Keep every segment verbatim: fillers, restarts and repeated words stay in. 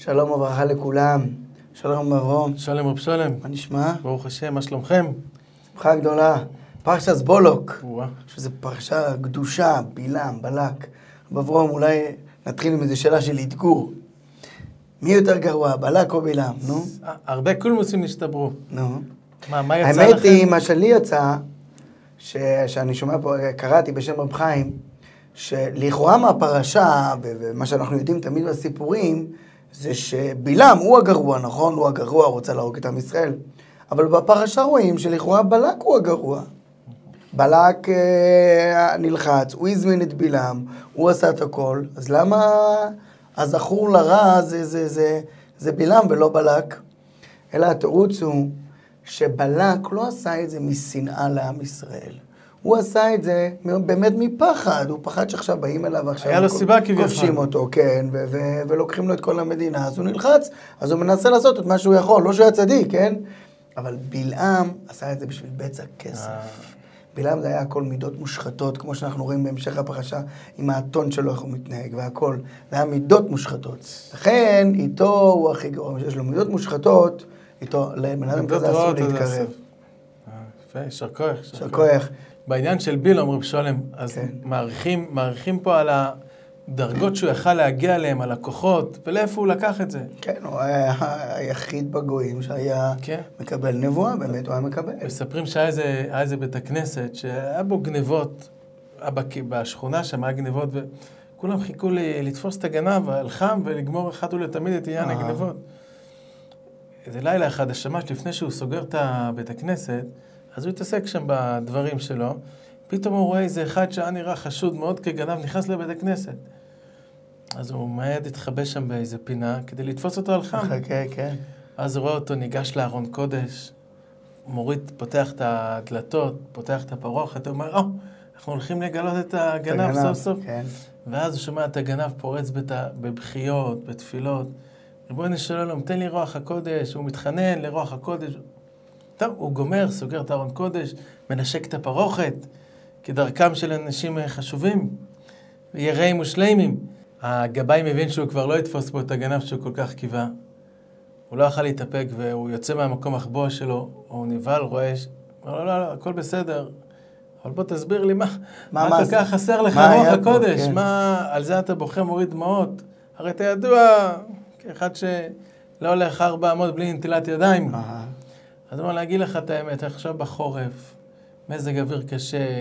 שלום וברכה לכולם. שלום אברהם. שלום רב שלום. מה נשמע? ברוך השם, מה שלומכם? שמחה גדולה. פרשת בולוק. וואה. שזו פרשה קדושה, בלעם, בלק. אברהם, אולי נתחיל עם איזו שאלה של אתגור. מי יותר גרוע, בלק או בלעם? נו? הרבה קולמוסים נשתברו. נו. מה, מה יצא לכם? האמת היא, מה שלי יצא, ש... שאני שומע פה, קראתי בשם רב חיים, שלכאורה מהפרשה, ומה שאנחנו יודעים תמיד בסיפורים, זה שבלעם הוא הגרוע, נכון? הוא הגרוע, רוצה להרוג את עם ישראל. אבל בפרשה רואים שלכאורה בלק הוא הגרוע. בלק אה, נלחץ, הוא הזמין את בלעם, הוא עשה את הכל, אז למה הזכור לרע זה, זה, זה, זה בלעם ולא בלק? אלא התירוץ הוא שבלק לא עשה את זה משנאה לעם ישראל. הוא עשה את זה באמת מפחד, הוא פחד שעכשיו באים אליו ועכשיו היה לו סיבה כביכול. כובשים אותו, כן, ו- ו- ולוקחים לו את כל המדינה, אז הוא נלחץ, אז הוא מנסה לעשות את מה שהוא יכול, לא שהוא היה צדיק, כן? אבל בלעם עשה את זה בשביל בצע כסף. בלעם זה היה הכל מידות מושחתות, כמו שאנחנו רואים בהמשך הפרשה, עם האתון שלו, איך הוא מתנהג והכל. זה היה מידות מושחתות. לכן, איתו הוא הכי גרוע, שיש לו מידות מושחתות, איתו, לבן אדם כזה אסור להתקרב. יפה, יישר כוח. יישר כוח. בעניין של בלעם רב שלום, אז כן. מעריכים, מעריכים פה על הדרגות שהוא יכל להגיע אליהם, על הכוחות, ולאיפה הוא לקח את זה. כן, הוא היה היחיד בגויים שהיה כן. מקבל נבואה, באמת הוא היה מקבל. מספרים שהיה איזה, איזה בית הכנסת, שהיה בו גנבות, בשכונה שם היה גנבות, וכולם חיכו לתפוס את הגנב, הלחם, ולגמור אחד ולתמיד את עניין הגנבות. איזה לילה אחד, השמש, לפני שהוא סוגר את בית הכנסת, אז הוא התעסק שם בדברים שלו, פתאום הוא רואה איזה אחד שהיה נראה חשוד מאוד כגנב, נכנס לבית הכנסת. אז הוא מיד התחבא שם באיזה פינה, כדי לתפוס אותו על חם. כן, כן. אז הוא רואה אותו, ניגש לארון קודש, מוריד, פותח את הדלתות, פותח את הפרוכת, הוא אומר, או, אנחנו הולכים לגלות את הגנב סוף סוף. כן. ואז הוא שומע את הגנב פורץ בבחיות, בתפילות. ריבונו של עולם, תן לי רוח הקודש, הוא מתחנן לרוח הקודש. טוב, הוא גומר, סוגר את ארון קודש, מנשק את הפרוכת, כדרכם של אנשים חשובים, יראים ושלימים. הגבאי מבין שהוא כבר לא יתפוס פה את הגנב שהוא כל כך קיווה. הוא לא יכול להתאפק, והוא יוצא מהמקום החבוע שלו, הוא נבהל, רואה, הוא אומר, לא, לא, לא, הכל בסדר. אבל בוא תסביר לי מה, מה, מה כל כך חסר לך רוח הקודש, כן. מה, על זה אתה בוכה מוריד דמעות. הרי אתה ידוע, כאחד שלא הולך ארבע אמות בלי נטילת ידיים. אז אני להגיד לך את האמת, עכשיו בחורף, מזג אוויר קשה,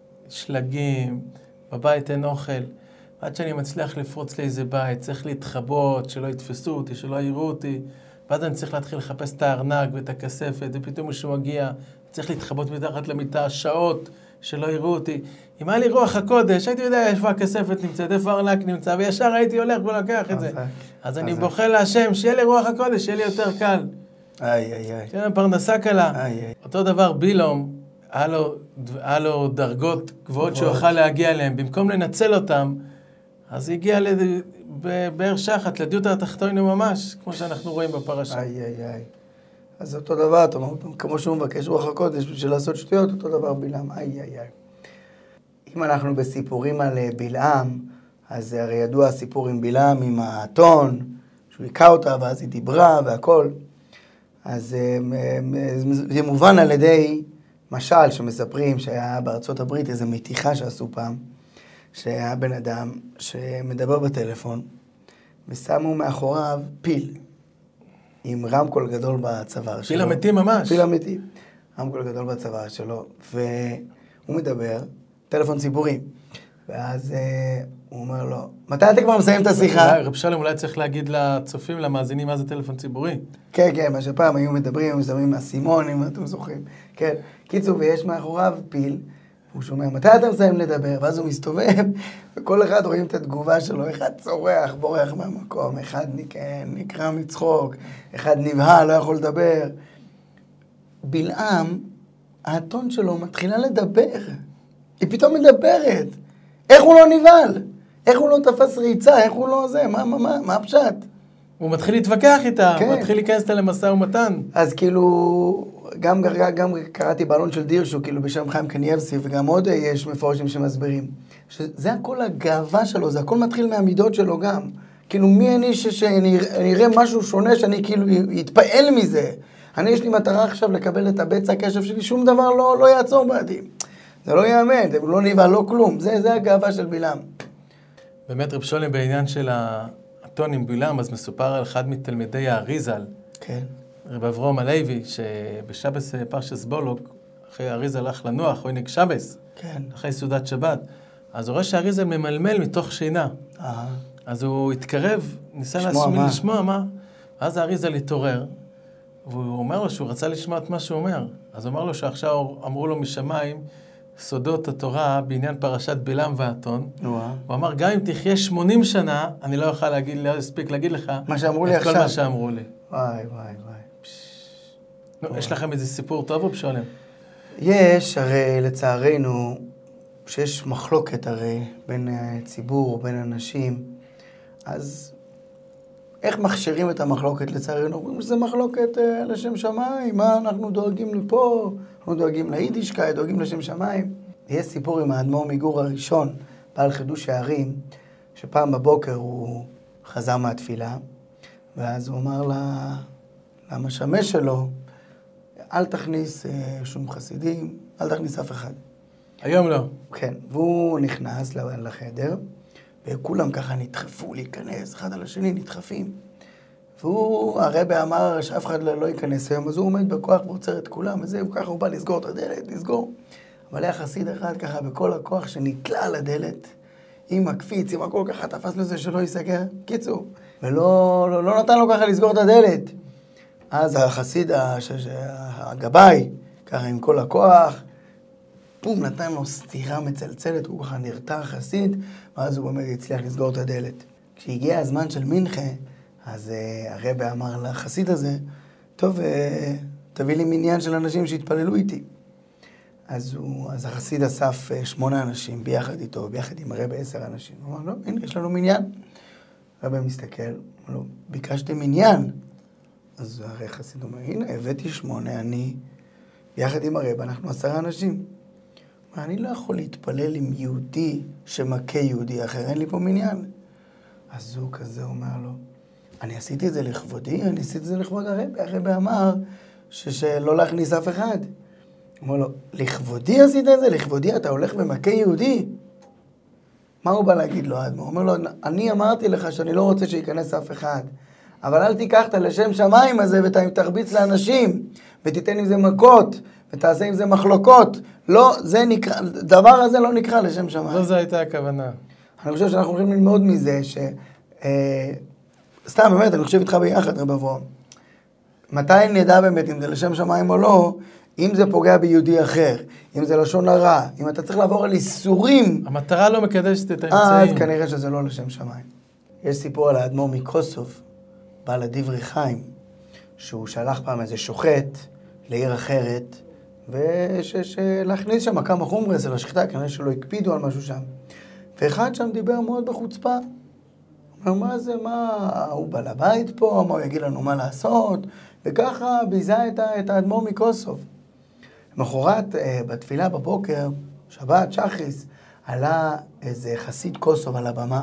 שלגים, בבית אין אוכל, עד שאני מצליח לפרוץ לאיזה בית, צריך להתחבות, שלא יתפסו אותי, שלא יראו אותי, ואז אני צריך להתחיל לחפש את הארנק ואת הכספת, ופתאום מישהו מגיע, צריך להתחבות מתחת למיטה שעות, שלא יראו אותי. אם היה לי רוח הקודש, הייתי יודע איפה הכספת נמצאת, איפה הארנק נמצא, וישר הייתי הולך ולקח את זה. אז אני בוכה להשם, שיהיה לי רוח הקודש, שיהיה לי יותר קל. איי, איי, איי. כן, פרנסה קלה. איי, איי. אותו דבר בלעם, היה לו, היה לו דרגות גבוהות שהוא יוכל להגיע אליהן. במקום לנצל אותם, אז הגיע לבאר שחת, לדיוטה התחתונה ממש, כמו שאנחנו רואים בפרשה. איי, איי, איי. אז אותו דבר, אתה אומר, כמו שהוא מבקש רוח הקודש בשביל לעשות שטויות, אותו דבר בלעם. איי, איי, איי. אם אנחנו בסיפורים על בלעם, אז הרי ידוע הסיפור עם בלעם, עם האתון, שהוא היכה אותה, ואז היא דיברה והכל. אז זה מובן על ידי משל שמספרים שהיה בארצות הברית איזו מתיחה שעשו פעם, שהיה בן אדם שמדבר בטלפון, ושמו מאחוריו פיל, עם רמקול גדול בצוואר שלו. פיל אמיתי ממש. פיל אמיתי. רמקול גדול בצוואר שלו, והוא מדבר, טלפון ציבורי. ואז uh, הוא אומר לו, מתי אתה כבר מסיים את השיחה? רב שלום, אולי צריך להגיד לצופים, למאזינים, מה זה טלפון ציבורי? כן, כן, מה שפעם היו מדברים, הם שמים אסימון, אם אתם זוכרים. כן, קיצור, ויש מאחוריו פיל, הוא שומע, מתי אתה מסיים לדבר? ואז הוא מסתובב, וכל אחד רואים את התגובה שלו, אחד צורח, בורח מהמקום, אחד נקרא מצחוק, אחד נבהל, לא יכול לדבר. בלעם, האתון שלו מתחילה לדבר. היא פתאום מדברת. איך הוא לא נבהל? איך הוא לא תפס ריצה? איך הוא לא זה? מה, מה, מה, מה הפשט? הוא מתחיל להתווכח איתה, כן. הוא מתחיל להיכנס אותה למשא ומתן. אז כאילו, גם, גם קראתי בעלון של דירשו, כאילו בשם חיים קניאבסקי, וגם עוד יש מפורשים שמסבירים, שזה הכל הגאווה שלו, זה הכל מתחיל מהמידות שלו גם. כאילו, מי אני שאני אראה משהו שונה, שאני כאילו יתפעל מזה? אני, יש לי מטרה עכשיו לקבל את הבצע הקשב שלי, שום דבר לא, לא יעצור בעדי. זה לא יאמן, זה לא נבע, לא כלום. זה, זה הגאווה של בלעם. באמת, רב שולם, בעניין של הטון עם בלעם, אז מסופר על אחד מתלמידי האריזל, כן. רב אברהם הלוי, שבשבס פרשס בולוק, אחרי האריזל הלך לנוח, הוא עינג שבס, כן. אחרי סעודת שבת, אז הוא רואה שהאריזל ממלמל מתוך שינה. אה. אז הוא התקרב, ניסה לשמוע להסמיל, מה? לשמוע מה, ואז האריזל התעורר, והוא אומר לו שהוא רצה לשמוע את מה שהוא אומר. אז הוא אומר לו שעכשיו אמרו לו משמיים, סודות התורה בעניין פרשת בלעם והאתון. הוא אמר, גם אם תחיה שמונים שנה, אני לא יכול להגיד, לא אספיק להגיד לך מה שאמרו לי את עכשיו. כל מה שאמרו לי. וואי, וואי, וואי. נו, יש לכם איזה סיפור טוב, רב שולם? יש, הרי לצערנו, שיש מחלוקת הרי בין ציבור, בין אנשים, אז איך מכשירים את המחלוקת לצערנו? אומרים שזה מחלוקת אה, לשם שמיים, מה אנחנו דואגים לפה, אנחנו דואגים ליידישקייט, דואגים לשם שמיים. יש סיפור עם האדמו"ר מגור הראשון, בעל חידוש הערים, שפעם בבוקר הוא חזר מהתפילה, ואז הוא אמר לה, למשמש שלו, אל תכניס אה, שום חסידים, אל תכניס אף אחד. היום לא. כן, והוא נכנס לחדר, וכולם ככה נדחפו להיכנס, אחד על השני נדחפים. והוא, הרבי אמר שאף אחד לא ייכנס היום, אז הוא עומד בכוח ועוצר את כולם, וזהו, ככה הוא בא לסגור את הדלת, לסגור. אבל היה חסיד אחד ככה בכל הכוח שנתלה על הדלת, עם הקפיץ, עם הכל ככה תפס לזה שלא ייסגר, קיצור. ולא לא, לא נתן לו ככה לסגור את הדלת. אז החסיד, הגבאי, ככה עם כל הכוח, פום, נתן לו סתירה מצלצלת, הוא ככה נרתע חסיד, ואז הוא באמת הצליח לסגור את הדלת. כשהגיע הזמן של מנחה, אז uh, הרבי אמר לחסיד הזה, טוב, uh, תביא לי מניין של אנשים שהתפללו איתי. אז, הוא, אז החסיד אסף uh, שמונה אנשים ביחד איתו, ביחד עם הרבי עשר אנשים. הוא אמר, לא, הנה, יש לנו מניין. הרבי מסתכל, הוא לא, ביקשתם מניין. אז הרי חסיד אומר, הנה, הבאתי שמונה, אני, ביחד עם הרבי, אנחנו עשרה אנשים. אני לא יכול להתפלל עם יהודי שמכה יהודי אחר, אין לי פה מניין. אז הוא כזה אומר לו, אני עשיתי את זה לכבודי, אני עשיתי את זה לכבוד הרבי. הרבי אמר שלא להכניס אף אחד. הוא אומר לו, לכבודי עשית את זה? לכבודי אתה הולך ומכה יהודי? מה הוא בא להגיד לו? הוא אומר לו, אני אמרתי לך שאני לא רוצה שייכנס אף אחד, אבל אל תיקח את לשם שמיים הזה ותרביץ לאנשים, ותיתן עם זה מכות, ותעשה עם זה מחלוקות. לא, זה נקרא, דבר הזה לא נקרא לשם שמיים. לא זו הייתה הכוונה. אני חושב שאנחנו הולכים ללמוד מזה, ש... אה, סתם, באמת, אני חושב איתך ביחד, רב אברהם. מתי נדע באמת אם זה לשם שמיים או לא, אם זה פוגע ביהודי אחר, אם זה לשון הרע, אם אתה צריך לעבור על איסורים. המטרה לא מקדשת את האמצעים. אז כנראה שזה לא לשם שמיים. יש סיפור על האדמו"ר מקוסוב, בעל הדברי חיים, שהוא שלח פעם איזה שוחט לעיר אחרת, ולהכניס שם כמה חומרס על השחיטה, כנראה שלא הקפידו על משהו שם. ואחד שם דיבר מאוד בחוצפה. הוא אומר, מה זה, מה, הוא בא לבית פה, מה הוא יגיד לנו מה לעשות? וככה ביזה את, את האדמו"ר מקוסוב. למחרת, בתפילה בבוקר, שבת, שחריס, עלה איזה חסיד קוסוב על הבמה,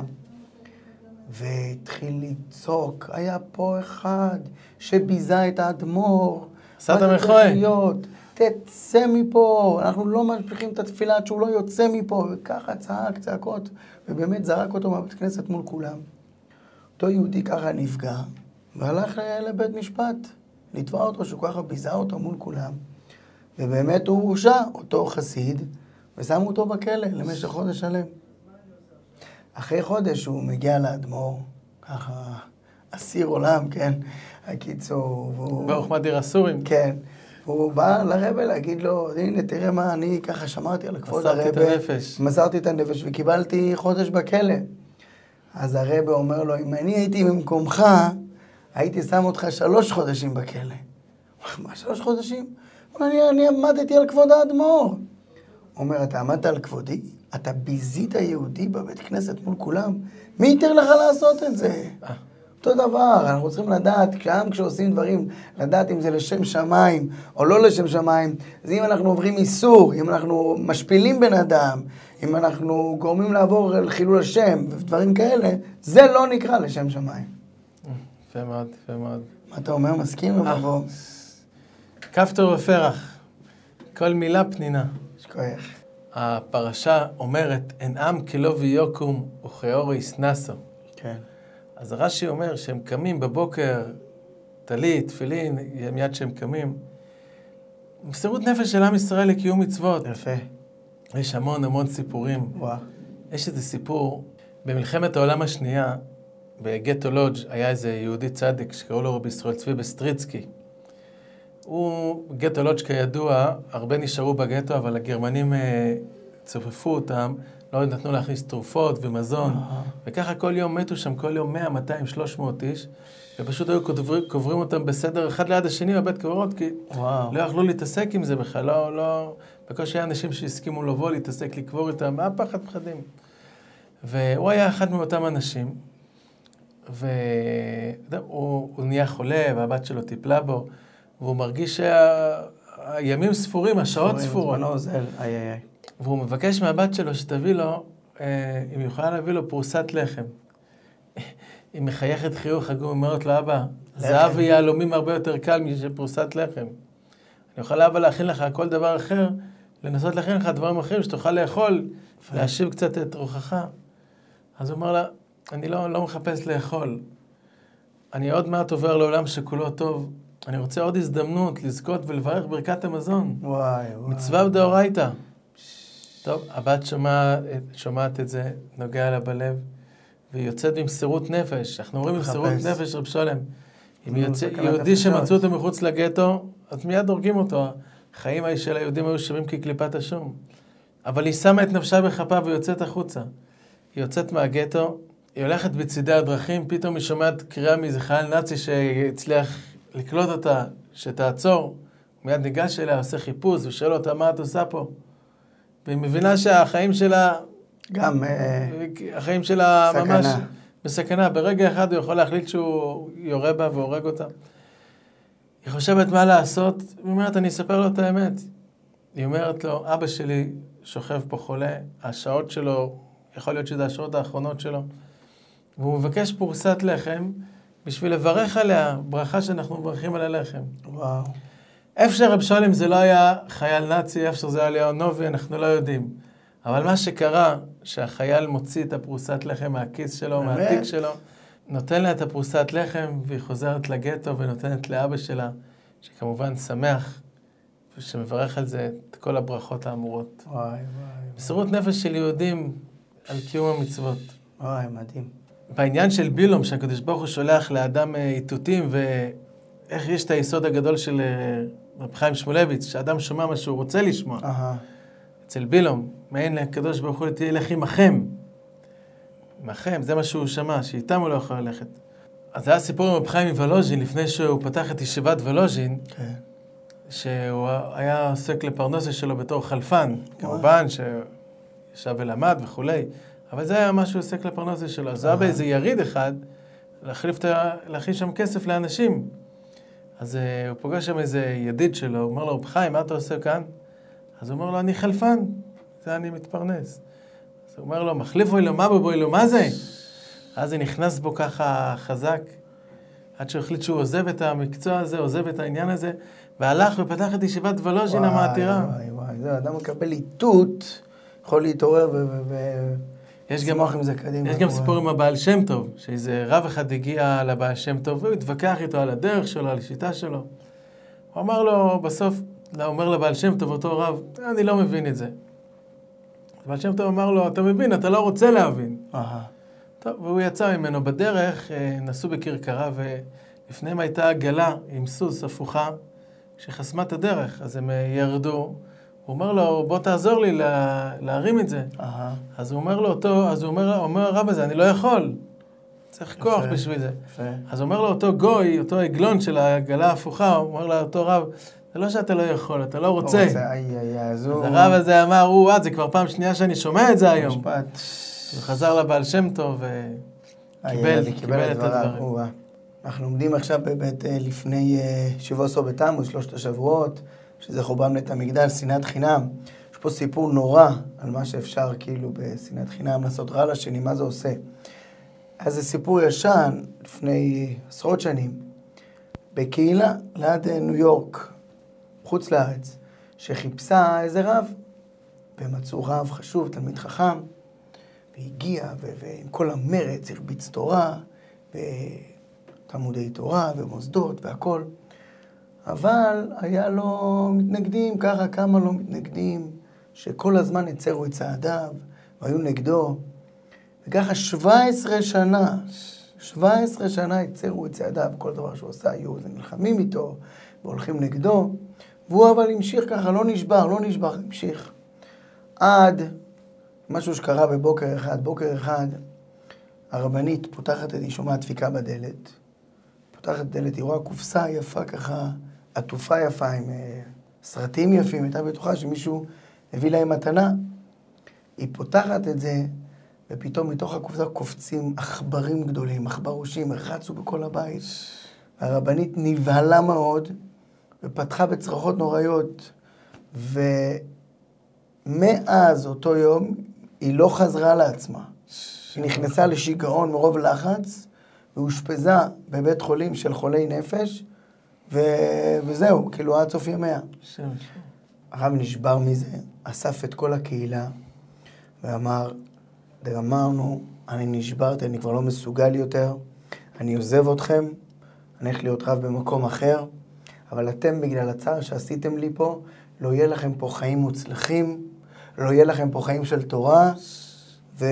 והתחיל לצעוק, היה פה אחד שביזה את האדמו"ר. סתם מחוי. תצא מפה, אנחנו לא משפיכים את התפילה עד שהוא לא יוצא מפה, וככה צעק, צעקות, ובאמת זרק אותו מהבית כנסת מול כולם. אותו יהודי ככה נפגע, והלך לבית משפט, לתבע אותו שהוא ככה ביזה אותו מול כולם, ובאמת הוא הורשע, אותו חסיד, ושמו אותו בכלא למשך חודש שלם. אחרי חודש הוא מגיע לאדמו"ר, ככה אסיר עולם, כן, הקיצור, והוא... ברוך מדיר הסורים. כן. הוא בא לרבי להגיד לו, הנה, תראה מה, אני ככה שמרתי על כבוד הרבי. מסרתי את הנפש. מסרתי את הנפש וקיבלתי חודש בכלא. אז הרבי אומר לו, אם אני הייתי במקומך, הייתי שם אותך שלוש חודשים בכלא. מה שלוש חודשים? אני, אני עמדתי על כבוד האדמו"ר. הוא אומר, אתה עמדת על כבודי? אתה ביזית יהודי בבית כנסת מול כולם? מי ייתר לך לעשות את זה? אותו דבר, אנחנו צריכים לדעת, גם כשעושים דברים, לדעת אם זה לשם שמיים או לא לשם שמיים. אז אם אנחנו עוברים איסור, אם אנחנו משפילים בן אדם, אם אנחנו גורמים לעבור על חילול השם ודברים כאלה, זה לא נקרא לשם שמיים. יפה מאוד, יפה מאוד. מה אתה אומר? מסכים או מבוא? כפתור ופרח, כל מילה פנינה. שכוח. הפרשה אומרת, אין עם כלא ויוקום וכאור יסנסו. כן. אז הרש"י אומר שהם קמים בבוקר, טלית, תפילין, מיד שהם קמים. מסירות נפש של עם ישראל לקיום מצוות. יפה. יש המון המון סיפורים. וואו. יש איזה סיפור, במלחמת העולם השנייה, בגטו לודג' היה איזה יהודי צדיק שקראו לו רבי ישראל צבי בסטריצקי. הוא, גטו לודג' כידוע, הרבה נשארו בגטו, אבל הגרמנים אה, צופפו אותם, לא נתנו להכניס תרופות ומזון, וככה כל יום מתו שם, כל יום מאה, מאתיים, שלוש מאות איש, ופשוט היו קוברים, קוברים אותם בסדר אחד ליד השני בבית קברות, כי וואו. לא יכלו להתעסק עם זה בכלל, לא, לא, בקושי היה אנשים שהסכימו לבוא להתעסק, לקבור איתם, מה פחד פחדים. והוא היה אחד מאותם אנשים, והוא נהיה חולה, והבת שלו טיפלה בו, והוא מרגיש שהימים ספורים, השעות ספורות. זמנו אוזל, איי איי איי. והוא מבקש מהבת שלו שתביא לו, אם יכולה להביא לו פרוסת לחם. היא מחייכת חיוך, הוא אומרת לו, אבא, זהב ויהלומים הרבה יותר קל משפרוסת לחם. אני יכולה אבא להכין לך כל דבר אחר, לנסות להכין לך דברים אחרים שתוכל לאכול, להשיב קצת את רוחך. אז הוא אומר לה, אני לא, לא מחפש לאכול. אני עוד מעט עובר לעולם שכולו טוב. אני רוצה עוד הזדמנות לזכות ולברך ברכת המזון. וואי, וואי. מצווה ודאורייתא. טוב, הבת שומעת, שומעת את זה, נוגע לה בלב, והיא יוצאת במסירות נפש. אנחנו אומרים במסירות נפש, רב שולם. אם יוצא, יהודי שמצאו אותו מחוץ לגטו, אז מיד הורגים אותו. החיים של היהודים היו שווים כקליפת השום. אבל היא שמה את נפשה בכפה ויוצאת החוצה. היא יוצאת מהגטו, היא הולכת בצדי הדרכים, פתאום היא שומעת קריאה מאיזה חייל נאצי שהצליח לקלוט אותה, שתעצור. הוא מיד ניגש אליה, עושה חיפוש ושואל אותה, מה את עושה פה? והיא מבינה שהחיים שלה, גם החיים שלה סכנה. ממש בסכנה. ברגע אחד הוא יכול להחליט שהוא יורה בה והורג אותה. היא חושבת מה לעשות, היא אומרת, אני אספר לו את האמת. היא אומרת לו, אבא שלי שוכב פה חולה, השעות שלו, יכול להיות שזה השעות האחרונות שלו, והוא מבקש פרוסת לחם בשביל לברך עליה, ברכה שאנחנו מברכים על הלחם. וואו. איפה שרב שולם זה לא היה חייל נאצי, איפה שזה היה ליאון נובי, אנחנו לא יודעים. אבל מה שקרה, שהחייל מוציא את הפרוסת לחם מהכיס שלו, מהתיק שלו, נותן לה את הפרוסת לחם, והיא חוזרת לגטו ונותנת לאבא שלה, שכמובן שמח, ושמברך על זה את כל הברכות האמורות. וואי, וואי. מסירות נפש של יהודים על קיום המצוות. וואי, מדהים. בעניין של בילום, שהקדוש ברוך הוא שולח לאדם איתותים, ואיך יש את היסוד הגדול של רב חיים שמואלביץ, שאדם שומע מה שהוא רוצה לשמוע. אהה. אצל בילום, מעין לקדוש ברוך הוא תלך עמכם. עמכם, זה מה שהוא שמע, שאיתם הוא לא יכול ללכת. אז זה היה סיפור עם רב חיים מוולוז'ין, לפני שהוא פתח את ישיבת וולוז'ין, כן. שהוא היה עוסק לפרנסה שלו בתור חלפן, כמובן שישב ולמד וכולי, אבל זה היה מה שהוא עוסק לפרנסה שלו. אז זה היה באיזה יריד אחד, להכניס שם כסף לאנשים. אז הוא פוגש שם איזה ידיד שלו, הוא אומר לו, רב חיים, מה אתה עושה כאן? אז הוא אומר לו, אני חלפן, זה אני מתפרנס. אז הוא אומר לו, מחליף אוי לו, מה בו לו, מה זה? אז זה נכנס בו ככה חזק, עד שהוא החליט שהוא עוזב את המקצוע הזה, עוזב את העניין הזה, והלך ופתח את ישיבת וולוז'ין המעתירה. וואי, וואי, זה אדם מקבל איתות, יכול להתעורר ולשמוח עם זה קדימה. יש גם סיפור עם הבעל שם טוב, שאיזה רב אחד הגיע לבעל שם טוב, והוא התווכח איתו על הדרך שלו, על השיטה שלו. הוא אמר לו, בסוף, הוא אומר לבעל שם טוב, אותו רב, אני לא מבין את זה. הבעל שם טוב אמר לו, אתה מבין, אתה לא רוצה להבין. אהה. טוב, והוא יצא ממנו בדרך, נסעו בכרכרה, ולפניהם הייתה עגלה עם סוס הפוכה, שחסמה את הדרך, אז הם ירדו. הוא אומר לו, בוא תעזור לי לה, להרים את זה. אהה. אז הוא אומר לו אותו, אז הוא אומר, אומר הרב הזה, אני לא יכול. צריך יפה, כוח בשביל זה. יפה. אז הוא אומר לו אותו גוי, אותו עגלון של העגלה ההפוכה, הוא אומר לאותו רב, זה לא שאתה לא יכול, אתה לא רוצה. לא רוצה, איי, איי, איי, אז הוא... אז הרב הזה אמר, הוא, זה כבר פעם שנייה שאני שומע את זה היום. משפט. הוא חזר לבעל שם טוב, קיבל, קיבל את הדברים. אנחנו עומדים עכשיו באמת לפני שבוע עשור בתמוז, שלושת השבועות, שזה חורבן בית המקדש, שנאת חינם. יש פה סיפור נורא על מה שאפשר כאילו בשנאת חינם לעשות רע לשני, מה זה עושה. אז זה סיפור ישן, לפני עשרות שנים, בקהילה ליד ניו יורק, חוץ לארץ, שחיפשה איזה רב, ומצאו רב חשוב, תלמיד חכם, והגיע, ועם כל המרץ הרביץ תורה, ותלמודי תורה, ומוסדות, והכל. אבל היה לו מתנגדים, ככה כמה לא מתנגדים, שכל הזמן הצרו את צעדיו, והיו נגדו. וככה שבע עשרה שנה, שבע עשרה שנה הצרו את צעדיו, כל דבר שהוא עשה, היו נלחמים איתו, והולכים נגדו, והוא אבל המשיך ככה, לא נשבר, לא נשבר, המשיך. עד משהו שקרה בבוקר אחד, בוקר אחד, הרבנית פותחת את היא שומעת דפיקה בדלת, פותחת דלת, היא רואה קופסה יפה ככה, עטופה יפה עם סרטים יפים, הייתה בטוחה שמישהו הביא להם מתנה. היא פותחת את זה, ופתאום מתוך הקופסה קופצים עכברים גדולים, עכברושים, רצו בכל הבית. הרבנית נבהלה מאוד, ופתחה בצרחות נוראיות, ומאז אותו יום היא לא חזרה לעצמה. היא נכנסה לשיגעון מרוב לחץ, והושפזה בבית חולים של חולי נפש, ו... וזהו, כאילו עד סוף ימיה. הרב נשבר מזה, אסף את כל הקהילה, ואמר, אמרנו, אני נשברתי, אני כבר לא מסוגל יותר, אני עוזב אתכם, אני הולך להיות רב במקום אחר, אבל אתם בגלל הצער שעשיתם לי פה, לא יהיה לכם פה חיים מוצלחים, לא יהיה לכם פה חיים של תורה, ו...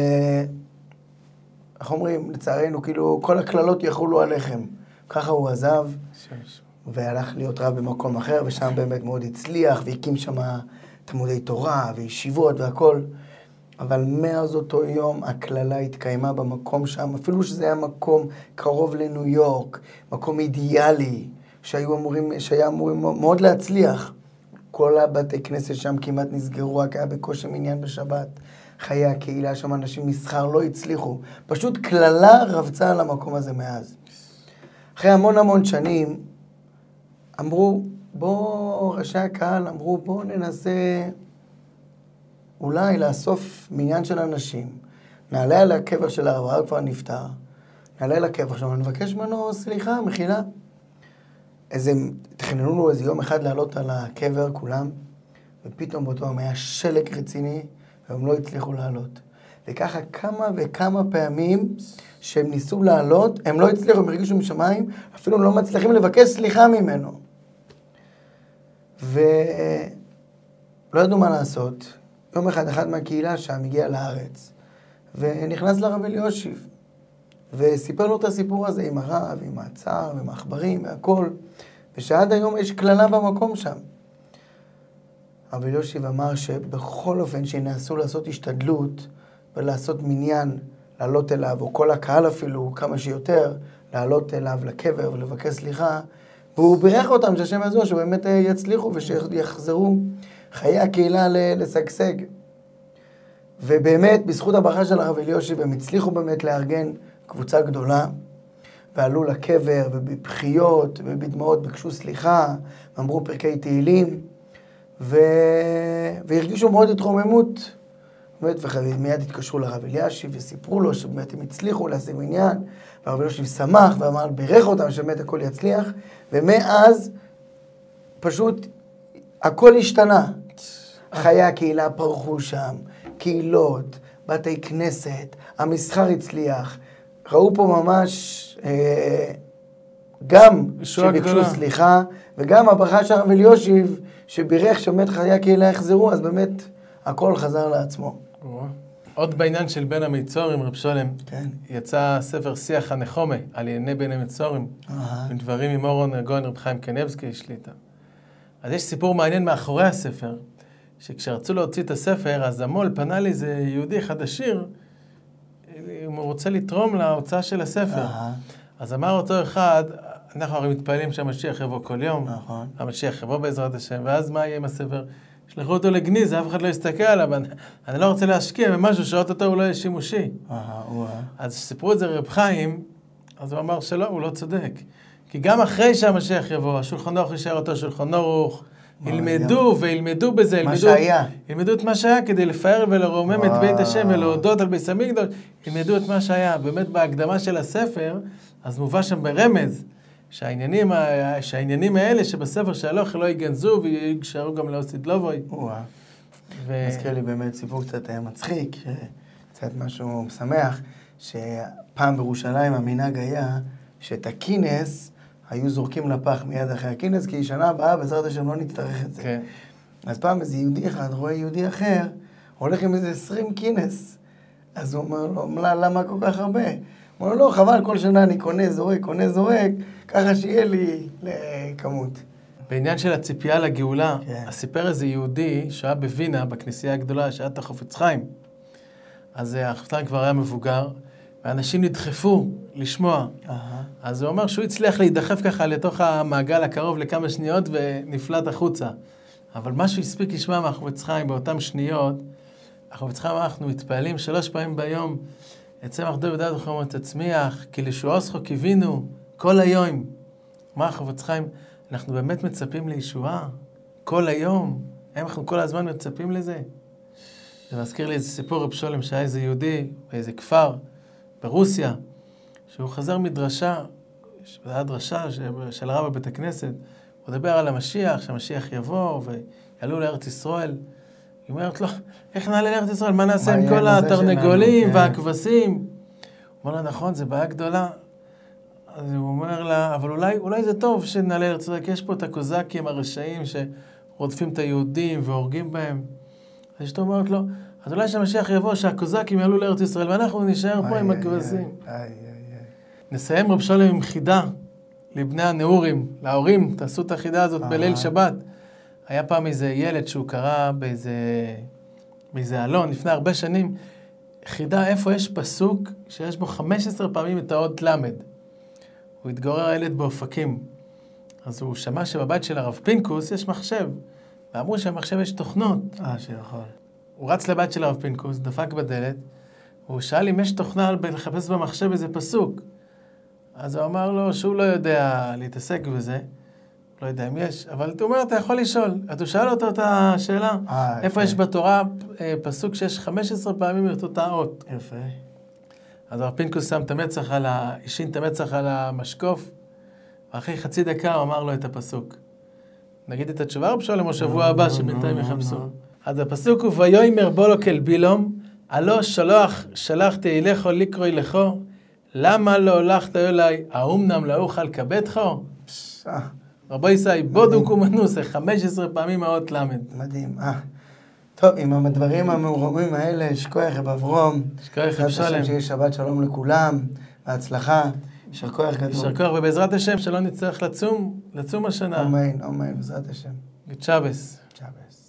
איך אומרים, לצערנו, כאילו, כל הכללות יחולו עליכם. ככה הוא עזב, והלך להיות רב במקום אחר, ושם באמת מאוד הצליח, והקים שם תלמודי תורה, וישיבות והכל. אבל מאז אותו יום הכללה התקיימה במקום שם, אפילו שזה היה מקום קרוב לניו יורק, מקום אידיאלי, שהיו אמורים, שהיה אמורים מאוד להצליח. כל הבתי כנסת שם כמעט נסגרו, רק היה בקושי מניין בשבת. חיי הקהילה שם, אנשים מסחר לא הצליחו. פשוט כללה רבצה על המקום הזה מאז. אחרי המון המון שנים, אמרו, בוא, ראשי הקהל אמרו, בוא ננסה אולי לאסוף מניין של אנשים. נעלה על הקבר של הרב, הרב כבר נפטר. נעלה על הקבר שם, נבקש ממנו סליחה, מחילה. איזה, תכננו לו איזה יום אחד לעלות על הקבר כולם, ופתאום באותו יום היה שלג רציני, והם לא הצליחו לעלות. וככה כמה וכמה פעמים שהם ניסו לעלות, הם לא הצליחו, הם הרגישו משמיים, אפילו הם לא מצליחים לבקש סליחה ממנו. ולא ידעו מה לעשות. יום אחד, אחד מהקהילה שם הגיע לארץ, ונכנס לרב אליושיב, וסיפר לו את הסיפור הזה עם הרב, עם הצער, עם העכברים, והכל, ושעד היום יש כללה במקום שם. הרב אליושיב אמר שבכל אופן שינסו לעשות השתדלות, ולעשות מניין, לעלות אליו, או כל הקהל אפילו, כמה שיותר, לעלות אליו לקבר ולבקש סליחה, והוא בירך אותם שהשם יעזור, שבאמת יצליחו ושיחזרו חיי הקהילה לשגשג. ובאמת, בזכות הברכה של הרב אליושיב, הם הצליחו באמת לארגן קבוצה גדולה, ועלו לקבר, ובבחיות, ובדמעות ביקשו סליחה, ואמרו פרקי תהילים, ו... והרגישו מאוד התרוממות. באמת, ומיד התקשרו לרב אליושיב, וסיפרו לו שבאמת הם הצליחו להשיג עניין, והרב אליושיב שמח, ואמר, בירך אותם שבאמת הכל יצליח, ומאז פשוט הכל השתנה. חיי הקהילה פרחו שם, קהילות, בתי כנסת, המסחר הצליח. ראו פה ממש אה, גם שביקשו סליחה, וגם הברכה של הרב אליושיב, שבירך שבאמת חיי הקהילה יחזרו, אז באמת הכל חזר לעצמו. עוד בעניין של בין המצורים, רב שולם, כן. יצא ספר שיח הנחומה על ענייני בין המצורים, עם דברים עם אורון הגאון רב חיים קניבסקי שליטה. אז יש סיפור מעניין מאחורי הספר, שכשרצו להוציא את הספר, אז המול פנה לי איזה יהודי אחד עשיר, אם הוא רוצה לתרום להוצאה של הספר. אז אמר אותו אחד, אנחנו הרי מתפעלים שהמשיח יבוא כל יום, נכון. המשיח יבוא בעזרת השם, ואז מה יהיה עם הספר? שלחו אותו לגניז, אף אחד לא יסתכל עליו, אני, אני לא רוצה להשקיע במשהו שעות אותו הוא לא יהיה שימושי. אז סיפרו את זה רב חיים, אז הוא אמר שלא, הוא לא צודק. כי גם אחרי שהמשיח יבוא, השולחן ערוך יישאר אותו שולחן ערוך, ילמדו וילמדו בזה, מה שהיה. ילמדו את מה שהיה כדי לפאר ולרומם את בית השם ולהודות על בית המקדש, ילמדו את מה שהיה. באמת בהקדמה של הספר, אז מובא שם ברמז, שהעניינים, שהעניינים האלה שבספר שהלוך לא יגנזו ויגשרו גם לאוסית לובוי. ו... מזכיר לי באמת סיפור קצת מצחיק, קצת משהו משמח, שפעם בירושלים המנהג היה שאת הכינס היו זורקים לפח מיד אחרי הכינס, כי שנה הבאה בעזרת השם לא נצטרך את זה. כן. אז פעם איזה יהודי אחד רואה יהודי אחר, הולך עם איזה עשרים כינס. אז הוא אומר לו, למה כל כך הרבה? הוא אומר לו, לא, חבל, כל שנה אני קונה, זורק, קונה, זורק, ככה שיהיה לי לכמות. בעניין של הציפייה לגאולה, כן. הסיפר איזה יהודי שהיה בווינה, בכנסייה הגדולה, שהיה את החפץ חיים. אז החפץ חיים כבר היה מבוגר, ואנשים נדחפו לשמוע. Uh-huh. אז הוא אומר שהוא הצליח להידחף ככה לתוך המעגל הקרוב לכמה שניות ונפלט החוצה. אבל משהו הספיק לשמוע מהחפץ חיים באותם שניות, החפץ חיים אנחנו מתפעלים שלוש פעמים ביום, אצם אחדו ודעת וחומות תצמיח, כי לשועוסכו קיווינו כל היום. מה החפץ חיים? אנחנו באמת מצפים לישועה כל היום. אנחנו כל הזמן מצפים לזה. זה מזכיר לי איזה סיפור רב שולם שהיה איזה יהודי באיזה כפר ברוסיה, שהוא חזר מדרשה, זו הייתה דרשה של הרב בבית הכנסת, הוא דבר על המשיח, שהמשיח יבוא ויעלו לארץ ישראל. היא אומרת לו, איך נעלה לארץ ישראל? מה נעשה עם כל התרנגולים והכבשים? הוא אומר לה, נכון, זה בעיה גדולה. אז הוא אומר לה, אבל אולי, אולי זה טוב שנעלה לארץ ישראל, כי יש פה את הקוזקים הרשעים שרודפים את היהודים והורגים בהם. אז אשתו אומרת לו, אז אולי שהמשיח יבוא, שהקוזקים יעלו לארץ ישראל, ואנחנו נשאר פה עם הכבשים. נסיים רב שולם עם חידה לבני הנעורים, להורים, תעשו את החידה הזאת בליל שבת. היה פעם איזה ילד שהוא קרא באיזה, באיזה אלון, לפני הרבה שנים, חידה איפה יש פסוק שיש בו חמש עשרה פעמים את האות למד. הוא התגורר הילד באופקים. אז הוא שמע שבבית של הרב פינקוס יש מחשב, ואמרו שהמחשב יש תוכנות. אה, שיכול. הוא רץ לבית של הרב פינקוס, דפק בדלת, הוא שאל אם יש תוכנה לחפש במחשב איזה פסוק. אז הוא אמר לו שהוא לא יודע להתעסק בזה, לא יודע אם יש, אבל הוא אומר, אתה יכול לשאול. אז הוא שאל אותו את השאלה, אה, איפה יפה. יש בתורה פסוק שיש חמש עשרה פעמים את אותה אות. יפה. אז הרב פינקוס שם את המצח על ה... השין את המצח על המשקוף, ואחרי חצי דקה הוא אמר לו את הפסוק. נגיד את התשובה רב שולם או שבוע הבא שבינתיים יחפשו. אז הפסוק הוא, ויאמר בולוק אל בילום, הלא שלח, שלחתי אליך לקרוא לכו, למה לא הולכת אליי, האומנם לא אוכל כבדכו? רבו ישי, בודוק ומנוס, חמש עשרה פעמים האות למד. מדהים, אה. טוב, עם הדברים המעורבים האלה, שכוח רב אברום. שכוח רב שלם. שיש שבת שלום לכולם, בהצלחה. יישר כוח גדול. יישר כוח, ובעזרת השם שלא נצטרך לצום, לצום השנה. אמן, אמן, בעזרת השם. צ'אבס. צ'אבס.